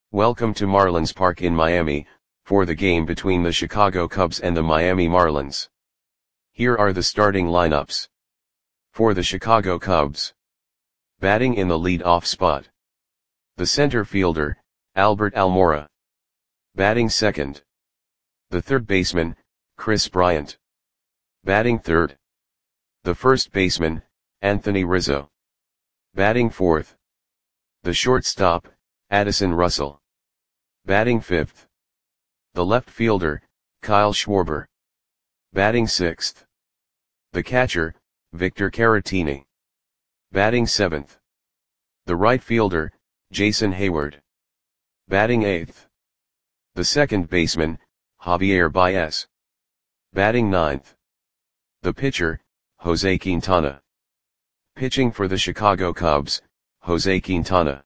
Welcome to Marlins Park in Miami, for the game between the Chicago Cubs and the Miami Marlins. Here are the starting lineups. For the Chicago Cubs. Batting in the lead-off spot. The center fielder, Albert Almora. Batting second. The third baseman, Kris Bryant. Batting third. The first baseman, Anthony Rizzo. Batting fourth. The shortstop, Addison Russell. Batting fifth. The left fielder, Kyle Schwarber. Batting sixth. The catcher, Victor Caratini. Batting seventh. The right fielder, Jason Heyward. Batting eighth. The second baseman, Javier Baez. Batting ninth. The pitcher, Jose Quintana. Pitching for the Chicago Cubs, Jose Quintana.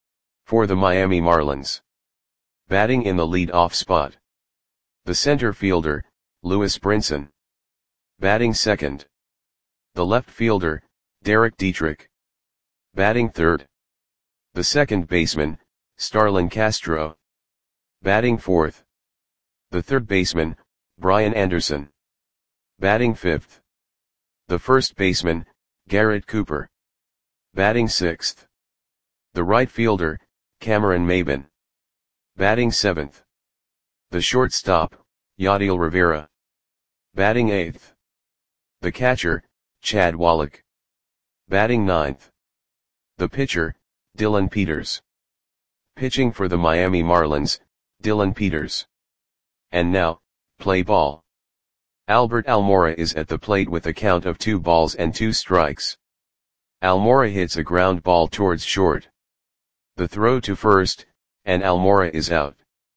For the Miami Marlins. Batting in the lead-off spot. The center fielder, Lewis Brinson. Batting second. The left fielder, Derek Dietrich. Batting third. The second baseman, Starlin Castro. Batting fourth. The third baseman, Brian Anderson. Batting fifth. The first baseman, Garrett Cooper. Batting sixth. The right fielder, Cameron Maybin. Batting seventh. The shortstop, Yadiel Rivera. Batting eighth. The catcher, Chad Wallach. Batting ninth. The pitcher, Dylan Peters. Pitching for the Miami Marlins, Dylan Peters. And now, play ball. Albert Almora is at the plate with a count of 2 balls and 2 strikes. Almora hits a ground ball towards short. The throw to first, and Almora is out.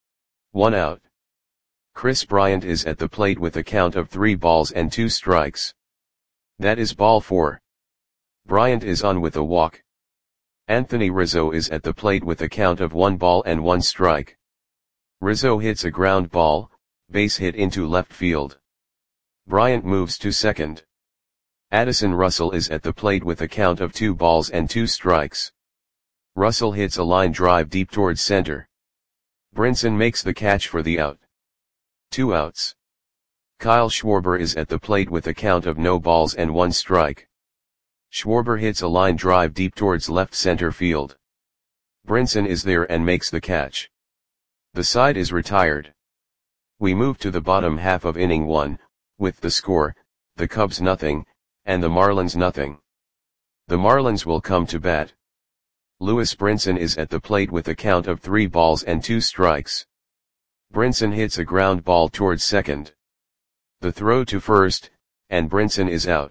1 out. Kris Bryant is at the plate with a count of 3 balls and 2 strikes. That is ball 4. Bryant is on with a walk. Anthony Rizzo is at the plate with a count of 1 ball and 1 strike. Rizzo hits a ground ball, base hit into left field. Bryant moves to second. Addison Russell is at the plate with a count of 2 balls and 2 strikes. Russell hits a line drive deep towards center. Brinson makes the catch for the out. 2 outs. Kyle Schwarber is at the plate with a count of no balls and 1 strike. Schwarber hits a line drive deep towards left center field. Brinson is there and makes the catch. The side is retired. We move to the bottom half of inning 1, with the score, the Cubs nothing, and the Marlins nothing. The Marlins will come to bat. Lewis Brinson is at the plate with a count of 3 balls and 2 strikes. Brinson hits a ground ball towards second. The throw to first, and Brinson is out.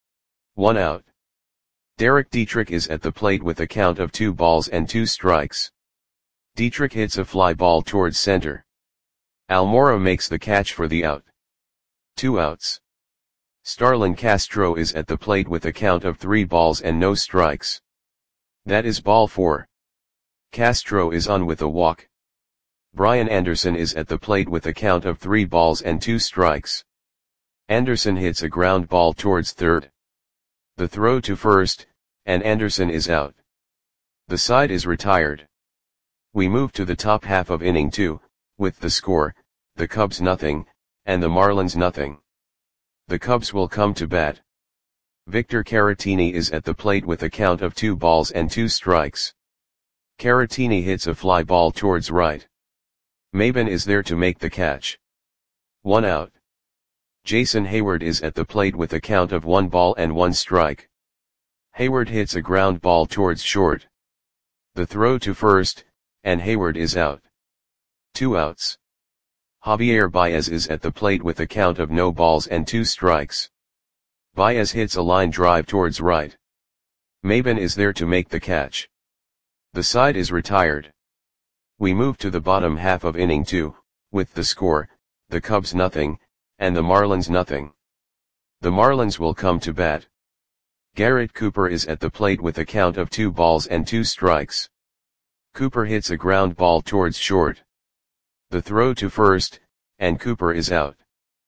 1 out. Derek Dietrich is at the plate with a count of 2 balls and 2 strikes. Dietrich hits a fly ball towards center. Almora makes the catch for the out. 2 outs. Starlin Castro is at the plate with a count of 3 balls and no strikes. That is ball 4. Castro is on with a walk. Brian Anderson is at the plate with a count of 3 balls and 2 strikes. Anderson hits a ground ball towards third. The throw to first, and Anderson is out. The side is retired. We move to the top half of inning 2, with the score, the Cubs nothing, and the Marlins nothing. The Cubs will come to bat. Victor Caratini is at the plate with a count of 2 balls and 2 strikes. Caratini hits a fly ball towards right. Maybin is there to make the catch. 1 out. Jason Heyward is at the plate with a count of 1 ball and 1 strike. Heyward hits a ground ball towards short. The throw to first, and Heyward is out. 2 outs. Javier Baez is at the plate with a count of no balls and 2 strikes. Baez hits a line drive towards right. Maybin is there to make the catch. The side is retired. We move to the bottom half of inning 2, with the score, the Cubs nothing, and the Marlins nothing. The Marlins will come to bat. Garrett Cooper is at the plate with a count of 2 balls and 2 strikes. Cooper hits a ground ball towards short. The throw to first, and Cooper is out.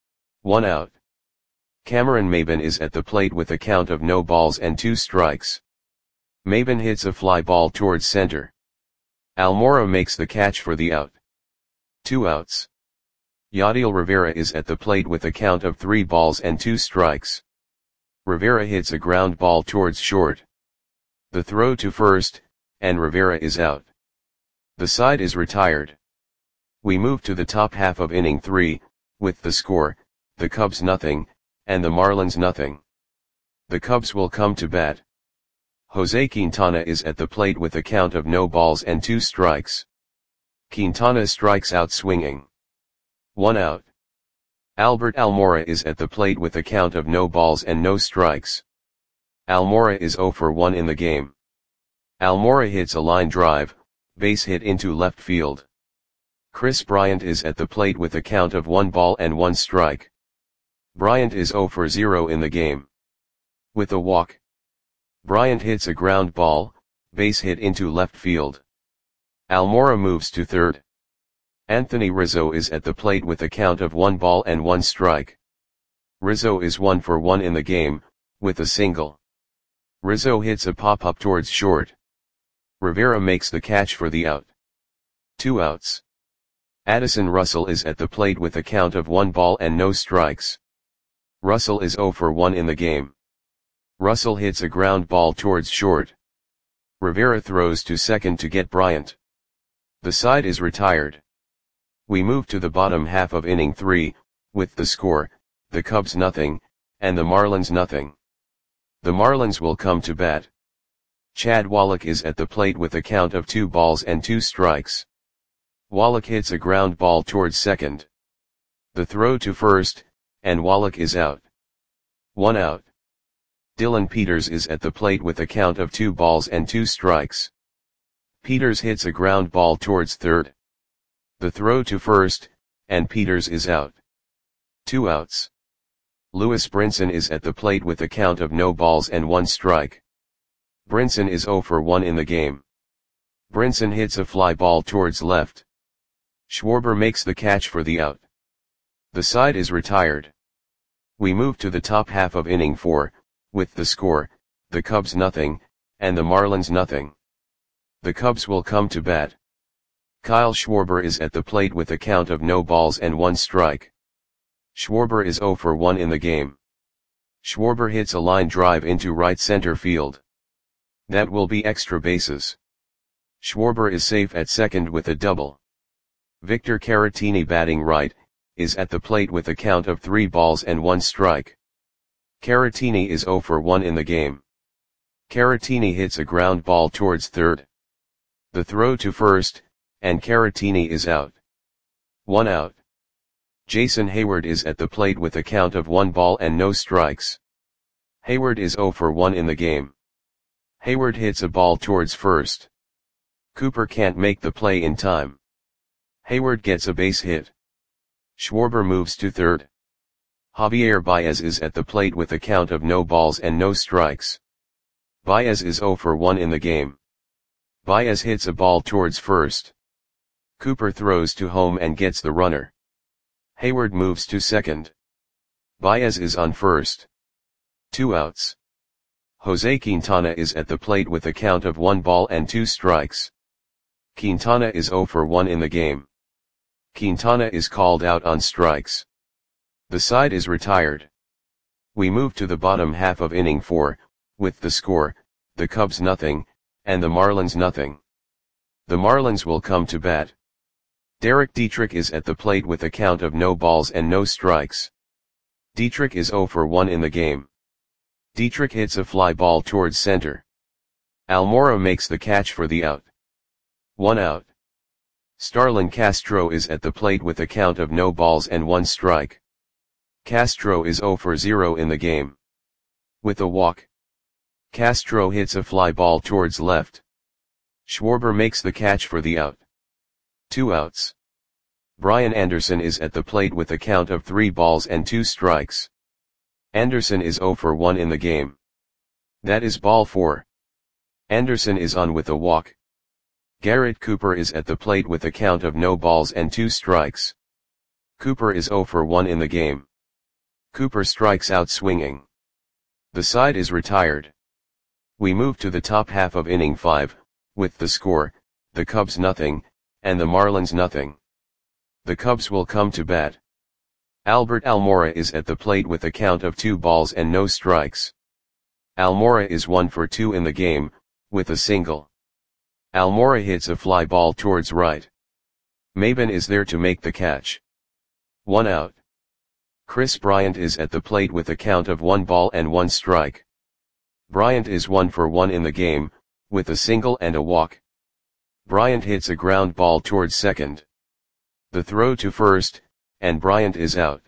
1 out. Cameron Maybin is at the plate with a count of no balls and 2 strikes. Maybin hits a fly ball towards center. Almora makes the catch for the out. 2 outs. Yadiel Rivera is at the plate with a count of 3 balls and 2 strikes. Rivera hits a ground ball towards short. The throw to first, and Rivera is out. The side is retired. We move to the top half of inning 3, with the score, the Cubs nothing, and the Marlins nothing. The Cubs will come to bat. Jose Quintana is at the plate with a count of no balls and 2 strikes. Quintana strikes out swinging. 1 out. Albert Almora is at the plate with a count of no balls and no strikes. Almora is 0 for 1 in the game. Almora hits a line drive, base hit into left field. Chris Bryant is at the plate with a count of 1 ball and 1 strike. Bryant is 0 for 0 in the game. With a walk, Bryant hits a ground ball, base hit into left field. Almora moves to third. Anthony Rizzo is at the plate with a count of 1 ball and 1 strike. Rizzo is 1 for 1 in the game, with a single. Rizzo hits a pop-up towards short. Rivera makes the catch for the out. 2 outs. Addison Russell is at the plate with a count of 1 ball and no strikes. Russell is 0 for 1 in the game. Russell hits a ground ball towards short. Rivera throws to second to get Bryant. The side is retired. We move to the bottom half of inning 3, with the score, the Cubs nothing, and the Marlins nothing. The Marlins will come to bat. Chad Wallach is at the plate with a count of 2 balls and 2 strikes. Wallach hits a ground ball towards second. The throw to first, and Wallach is out. 1 out. Dylan Peters is at the plate with a count of 2 balls and 2 strikes. Peters hits a ground ball towards third. The throw to first, and Peters is out. 2 outs. Lewis Brinson is at the plate with a count of no balls and 1 strike. Brinson is 0 for 1 in the game. Brinson hits a fly ball towards left. Schwarber makes the catch for the out. The side is retired. We move to the top half of inning 4, with the score, the Cubs nothing, and the Marlins nothing. The Cubs will come to bat. Kyle Schwarber is at the plate with a count of no balls and 1 strike. Schwarber is 0 for 1 in the game. Schwarber hits a line drive into right center field. That will be extra bases. Schwarber is safe at second with a double. Victor Caratini, batting right, is at the plate with a count of 3 balls and 1 strike. Caratini is 0 for 1 in the game. Caratini hits a ground ball towards third. The throw to first, and Caratini is out. 1 out. Jason Hayward is at the plate with a count of 1 ball and no strikes. Hayward is 0 for 1 in the game. Hayward hits a ball towards first. Cooper can't make the play in time. Hayward gets a base hit. Schwarber moves to third. Javier Baez is at the plate with a count of no balls and no strikes. Baez is 0 for 1 in the game. Baez hits a ball towards first. Cooper throws to home and gets the runner. Hayward moves to second. Baez is on first. 2 outs. Jose Quintana is at the plate with a count of 1 ball and 2 strikes. Quintana is 0 for 1 in the game. Quintana is called out on strikes. The side is retired. We move to the bottom half of inning 4, with the score, the Cubs nothing, and the Marlins nothing. The Marlins will come to bat. Derek Dietrich is at the plate with a count of no balls and no strikes. Dietrich is 0 for 1 in the game. Dietrich hits a fly ball towards center. Almora makes the catch for the out. 1 out. Starlin Castro is at the plate with a count of no balls and 1 strike. Castro is 0 for 0 in the game. With a walk, Castro hits a fly ball towards left. Schwarber makes the catch for the out. 2 outs. Brian Anderson is at the plate with a count of 3 balls and 2 strikes. Anderson is 0 for 1 in the game. That is ball 4. Anderson is on with a walk. Garrett Cooper is at the plate with a count of no balls and 2 strikes. Cooper is 0 for 1 in the game. Cooper strikes out swinging. The side is retired. We move to the top half of inning 5, with the score, the Cubs nothing, and the Marlins nothing. The Cubs will come to bat. Albert Almora is at the plate with a count of 2 balls and no strikes. Almora is 1 for 2 in the game, with a single. Almora hits a fly ball towards right. Maben is there to make the catch. 1 out. Chris Bryant is at the plate with a count of 1 ball and 1 strike. Bryant is 1 for 1 in the game, with a single and a walk. Bryant hits a ground ball towards second. The throw to first, and Bryant is out.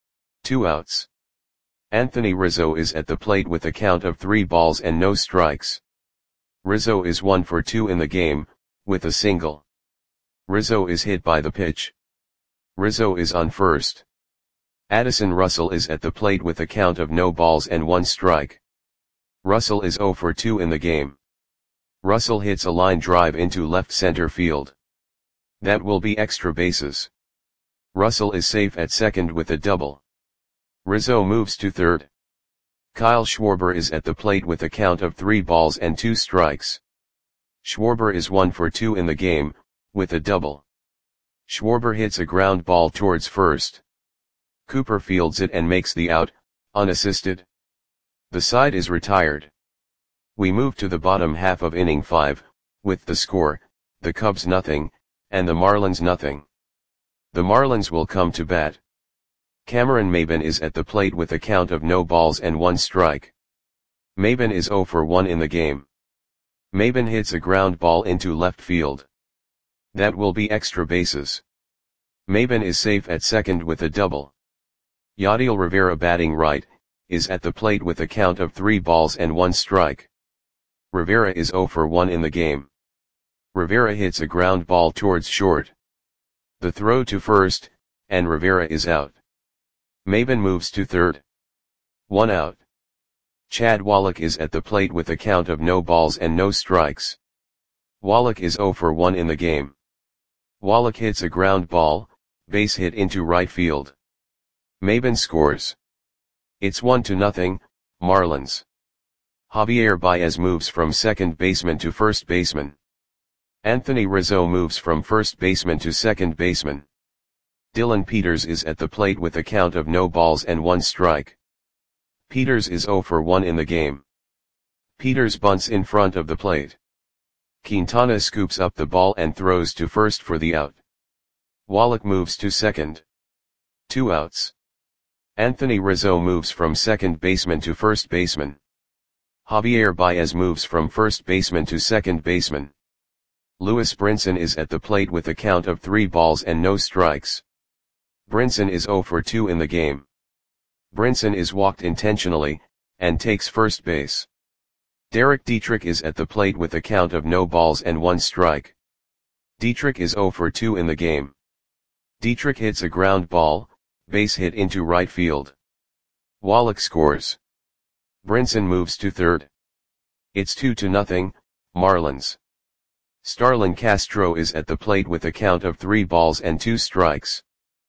2 outs. Anthony Rizzo is at the plate with a count of 3 balls and no strikes. Rizzo is 1 for 2 in the game, with a single. Rizzo is hit by the pitch. Rizzo is on first. Addison Russell is at the plate with a count of no balls and 1 strike. Russell is 0 for 2 in the game. Russell hits a line drive into left center field. That will be extra bases. Russell is safe at second with a double. Rizzo moves to third. Kyle Schwarber is at the plate with a count of 3 balls and 2 strikes. Schwarber is 1 for 2 in the game, with a double. Schwarber hits a ground ball towards first. Cooper fields it and makes the out, unassisted. The side is retired. We move to the bottom half of inning 5, with the score, the Cubs nothing, and the Marlins nothing. The Marlins will come to bat. Cameron Maben is at the plate with a count of no balls and 1 strike. Maben is 0 for 1 in the game. Maben hits a ground ball into left field. That will be extra bases. Maben is safe at second with a double. Yadiel Rivera batting right, is at the plate with a count of 3 balls and 1 strike. Rivera is 0 for 1 in the game. Rivera hits a ground ball towards short. The throw to first, and Rivera is out. Maben moves to third. 1 out. Chad Wallach is at the plate with a count of no balls and no strikes. Wallach is 0 for 1 in the game. Wallach hits a ground ball, base hit into right field. Maben scores. It's 1-0, Marlins. Javier Baez moves from second baseman to first baseman. Anthony Rizzo moves from first baseman to second baseman. Dylan Peters is at the plate with a count of no balls and 1 strike. Peters is 0 for 1 in the game. Peters bunts in front of the plate. Quintana scoops up the ball and throws to first for the out. Wallach moves to second. 2 outs. Anthony Rizzo moves from second baseman to first baseman. Javier Baez moves from first baseman to second baseman. Lewis Brinson is at the plate with a count of 3 balls and no strikes. Brinson is 0 for 2 in the game. Brinson is walked intentionally, and takes first base. Derek Dietrich is at the plate with a count of no balls and 1 strike. Dietrich is 0 for 2 in the game. Dietrich hits a ground ball, base hit into right field. Wallach scores. Brinson moves to third. It's 2-0, Marlins. Starlin Castro is at the plate with a count of 3 balls and 2 strikes.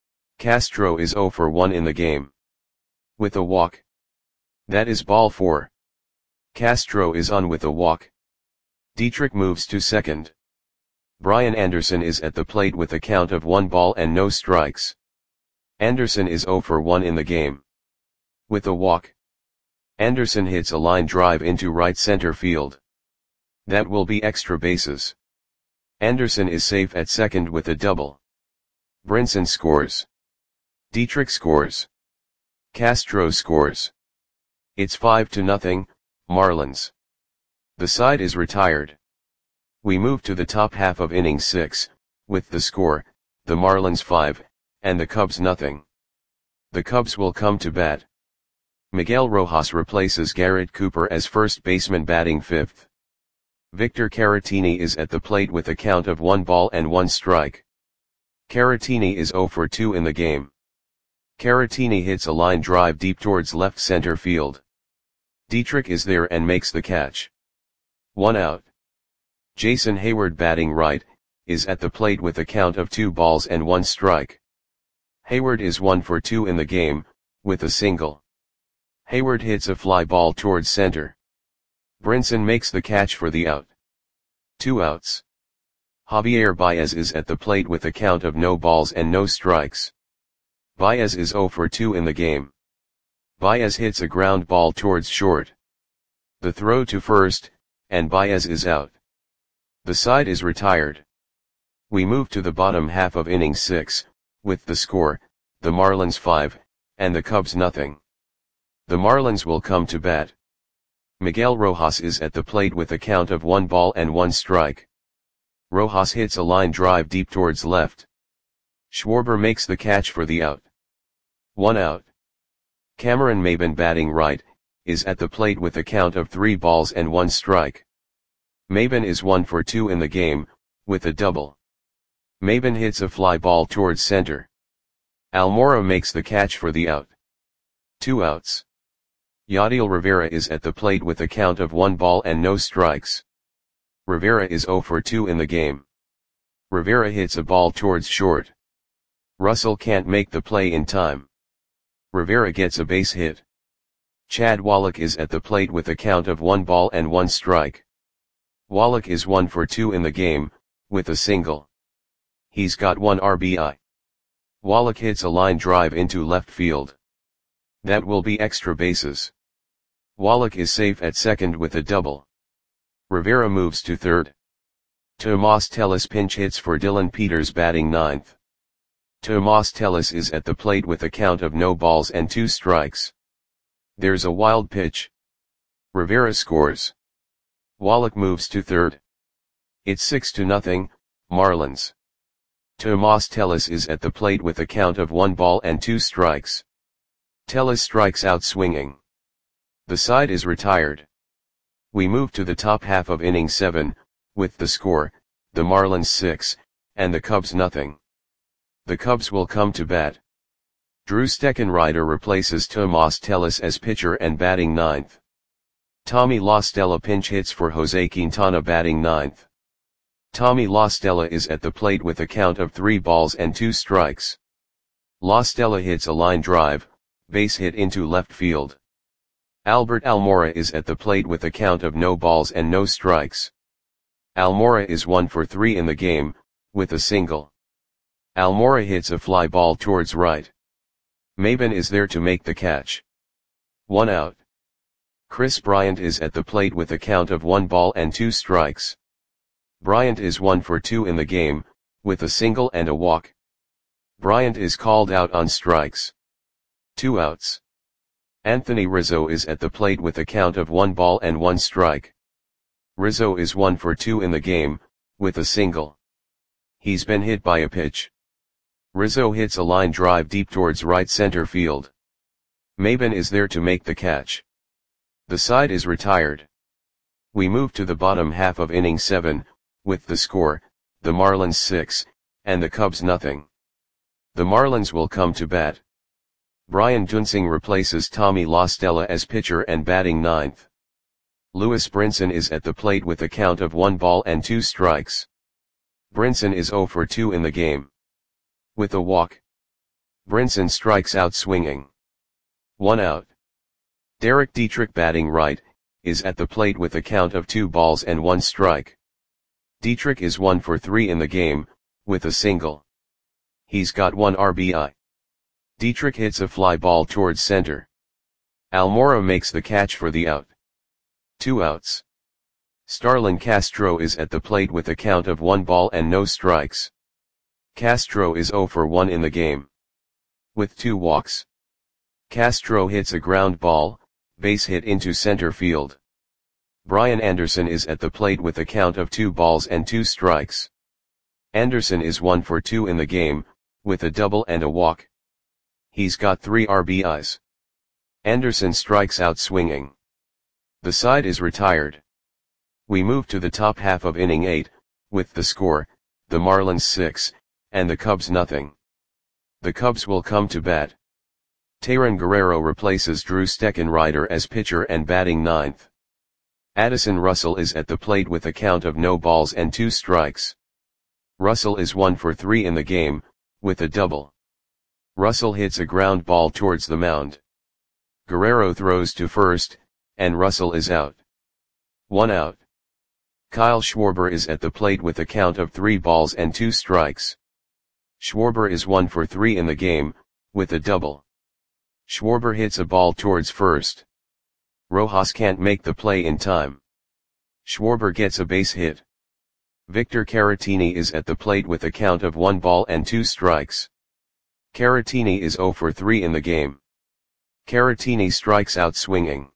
Castro is 0 for 1 in the game. With a walk. That is ball 4. Castro is on with a walk. Dietrich moves to second. Brian Anderson is at the plate with a count of 1 ball and no strikes. Anderson is 0 for 1 in the game. With a walk. Anderson hits a line drive into right center field. That will be extra bases. Anderson is safe at second with a double. Brinson scores. Dietrich scores. Castro scores. It's 5-0, Marlins. The side is retired. We move to the top half of inning 6, with the score, the Marlins 5, and the Cubs nothing. The Cubs will come to bat. Miguel Rojas replaces Garrett Cooper as first baseman batting 5th. Victor Caratini is at the plate with a count of 1 ball and 1 strike. Caratini is 0 for 2 in the game. Caratini hits a line drive deep towards left center field. Dietrich is there and makes the catch. 1 out. Jason Hayward batting right, is at the plate with a count of 2 balls and 1 strike. Hayward is 1 for 2 in the game, with a single. Hayward hits a fly ball towards center. Brinson makes the catch for the out. 2 outs. Javier Baez is at the plate with a count of no balls and no strikes. Baez is 0 for 2 in the game. Baez hits a ground ball towards short. The throw to first, and Baez is out. The side is retired. We move to the bottom half of inning 6, with the score, the Marlins 5, and the Cubs nothing. The Marlins will come to bat. Miguel Rojas is at the plate with a count of 1 ball and 1 strike. Rojas hits a line drive deep towards left. Schwarber makes the catch for the out. 1 out. Cameron Maybin, batting right, is at the plate with a count of 3 balls and 1 strike. Maybin is 1 for 2 in the game, with a double. Maybin hits a fly ball towards center. Almora makes the catch for the out. 2 outs. Yadiel Rivera is at the plate with a count of 1 ball and no strikes. Rivera is 0 for 2 in the game. Rivera hits a ball towards short. Russell can't make the play in time. Rivera gets a base hit. Chad Wallach is at the plate with a count of 1 ball and 1 strike. Wallach is 1 for 2 in the game, with a single. He's got 1 RBI. Wallach hits a line drive into left field. That will be extra bases. Wallach is safe at second with a double. Rivera moves to third. Tomas Tellis pinch hits for Dylan Peters, batting ninth. Tomas Tellis is at the plate with a count of no balls and 2 strikes. There's a wild pitch. Rivera scores. Wallach moves to third. It's 6-0, Marlins. Tomas Tellis is at the plate with a count of 1 ball and 2 strikes. Tellis strikes out swinging. The side is retired. We move to the top half of inning 7, with the score, the Marlins 6, and the Cubs nothing. The Cubs will come to bat. Drew Steckenrider replaces Tomas Tellis as pitcher and batting ninth. Tommy La Stella pinch hits for Jose Quintana, batting ninth. Tommy La Stella is at the plate with a count of 3 balls and 2 strikes. La Stella hits a line drive, base hit into left field. Albert Almora is at the plate with a count of no balls and no strikes. Almora is 1 for 3 in the game, with a single. Almora hits a fly ball towards right. Maybin is there to make the catch. 1 out. Chris Bryant is at the plate with a count of 1 ball and 2 strikes. Bryant is 1 for 2 in the game, with a single and a walk. Bryant is called out on strikes. 2 outs. Anthony Rizzo is at the plate with a count of 1 ball and 1 strike. Rizzo is 1 for 2 in the game, with a single. He's been hit by a pitch. Rizzo hits a line drive deep towards right center field. Maybin is there to make the catch. The side is retired. We move to the bottom half of inning 7, with the score, the Marlins 6, and the Cubs nothing. The Marlins will come to bat. Brian Dunsing replaces Tommy La Stella as pitcher and batting ninth. Lewis Brinson is at the plate with a count of 1 ball and 2 strikes. Brinson is 0 for 2 in the game. With a walk. Brinson strikes out swinging. 1 out. Derek Dietrich, batting right, is at the plate with a count of 2 balls and 1 strike. Dietrich is 1 for 3 in the game, with a single. He's got 1 RBI. Dietrich hits a fly ball towards center. Almora makes the catch for the out. 2 outs. Starlin Castro is at the plate with a count of 1 ball and no strikes. Castro is 0 for 1 in the game. With 2 walks. Castro hits a ground ball, base hit into center field. Brian Anderson is at the plate with a count of 2 balls and 2 strikes. Anderson is 1 for 2 in the game, with a double and a walk. He's got 3 RBIs. Anderson strikes out swinging. The side is retired. We move to the top half of inning 8, with the score, the Marlins 6, and the Cubs nothing. The Cubs will come to bat. Tayron Guerrero replaces Drew Steckenrider as pitcher and batting ninth. Addison Russell is at the plate with a count of no balls and 2 strikes. Russell is 1 for 3 in the game, with a double. Russell hits a ground ball towards the mound. Guerrero throws to first, and Russell is out. 1 out. Kyle Schwarber is at the plate with a count of 3 balls and 2 strikes. Schwarber is 1 for 3 in the game, with a double. Schwarber hits a ball towards first. Rojas can't make the play in time. Schwarber gets a base hit. Victor Caratini is at the plate with a count of 1 ball and 2 strikes. Caratini is 0 for 3 in the game. Caratini strikes out swinging.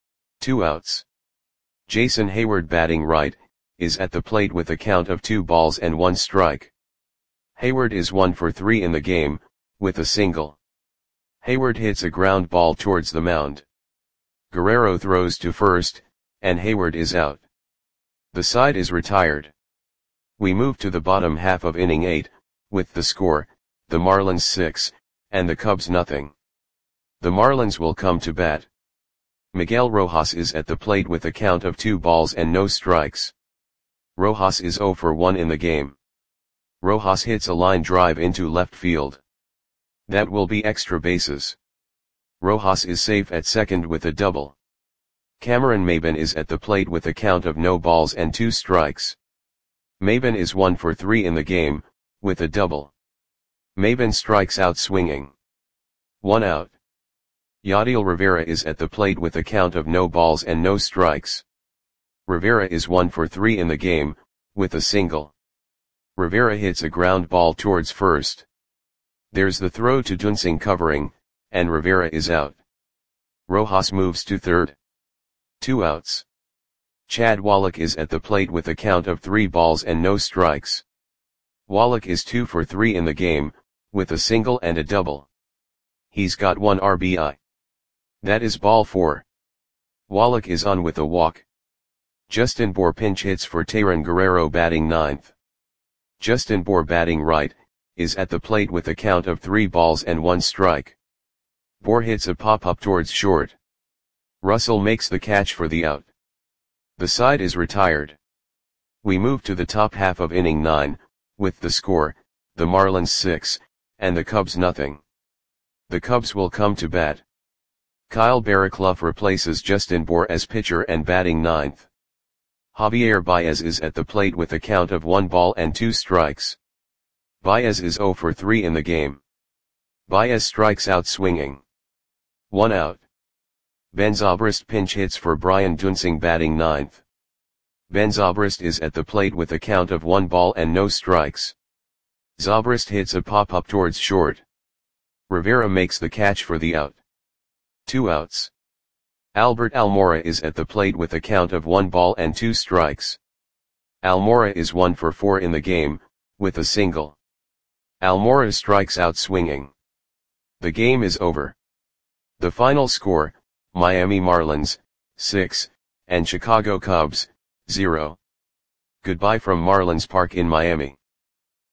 2 outs. Jason Heyward batting right, is at the plate with a count of 2 balls and 1 strike. Heyward is 1 for 3 in the game, with a single. Heyward hits a ground ball towards the mound. Guerrero throws to first, and Heyward is out. The side is retired. We move to the bottom half of inning 8, with the score, the Marlins 6, and the Cubs nothing. The Marlins will come to bat. Miguel Rojas is at the plate with a count of 2 balls and no strikes. Rojas is 0 for 1 in the game. Rojas hits a line drive into left field. That will be extra bases. Rojas is safe at second with a double. Cameron Maybin is at the plate with a count of no balls and 2 strikes. Maybin is 1 for 3 in the game, with a double. Maybin strikes out swinging. 1 out. Yadiel Rivera is at the plate with a count of no balls and no strikes. Rivera is 1 for 3 in the game, with a single. Rivera hits a ground ball towards first. There's the throw to Dunsing covering, and Rivera is out. Rojas moves to third. 2 outs. Chad Wallach is at the plate with a count of 3 balls and no strikes. Wallach is 2 for 3 in the game, with a single and a double. He's got 1 RBI. That is ball 4. Wallach is on with a walk. Justin Bour pinch hits for Tayron Guerrero batting ninth. Justin Bour batting right, is at the plate with a count of 3 balls and 1 strike. Bour hits a pop-up towards short. Russell makes the catch for the out. The side is retired. We move to the top half of inning 9, with the score, the Marlins 6, and the Cubs nothing. The Cubs will come to bat. Kyle Barraclough replaces Justin Bour as pitcher and batting ninth. Javier Baez is at the plate with a count of 1 ball and 2 strikes. Baez is 0 for 3 in the game. Baez strikes out swinging. 1 out. Ben Zobrist pinch hits for Brian Dunsing batting ninth. Ben Zobrist is at the plate with a count of 1 ball and no strikes. Zobrist hits a pop-up towards short. Rivera makes the catch for the out. 2 outs. Albert Almora is at the plate with a count of 1 ball and 2 strikes. Almora is 1 for 4 in the game, with a single. Almora strikes out swinging. The game is over. The final score, Miami Marlins, 6, and Chicago Cubs, 0. Goodbye from Marlins Park in Miami.